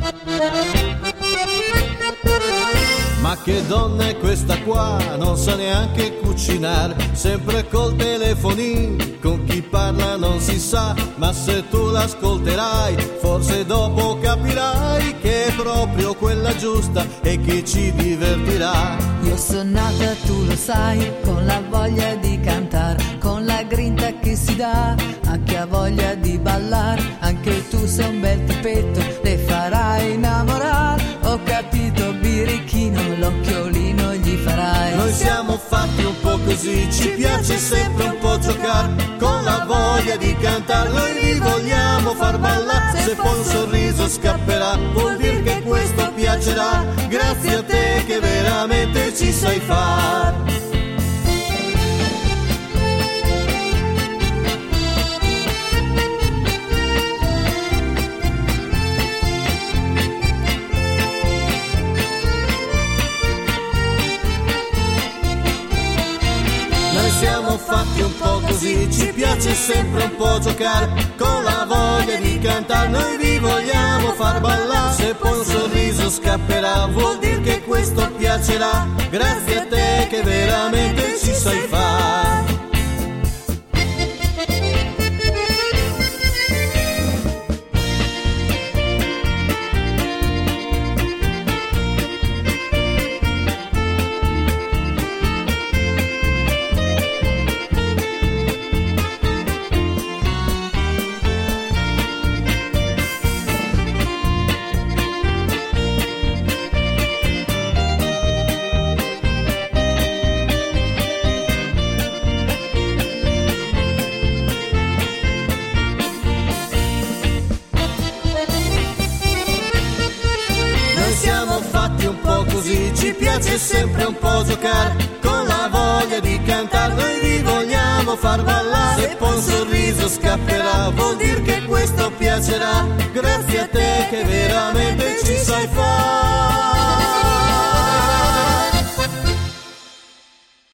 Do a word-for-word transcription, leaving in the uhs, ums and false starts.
Ma che donna è questa qua, non sa neanche cucinare, sempre col telefonino, con chi parla non si sa, ma se tu l'ascolterai, forse dopo capirai che è proprio quella giusta e che ci divertirà. Io sono nata, tu lo sai, con la voglia di cantare, con la grinta che si dà a chi ha voglia di ballare. Anche tu sei un bel tipetto, le farai innamorare. Ho capito, birichino, l'occhiolino gli farai. Noi siamo fatti un po' così, ci piace sempre un po' giocare, con la voglia di cantare, noi vi vogliamo far ballare. Se poi un sorriso scapperà, vuol dire che questo piacerà, grazie a te che veramente ci sai far. Siamo fatti un po' così, ci piace sempre un po' giocare, con la voglia di cantare, noi vi vogliamo far ballare. Se poi un sorriso scapperà, vuol dire che questo piacerà, grazie a te che veramente ci sai fare. Ci piace sempre un po' giocare, con la voglia di cantare, noi vi vogliamo far ballare. Se poi un sorriso scapperà, vuol dire che questo piacerà, grazie a te che veramente ci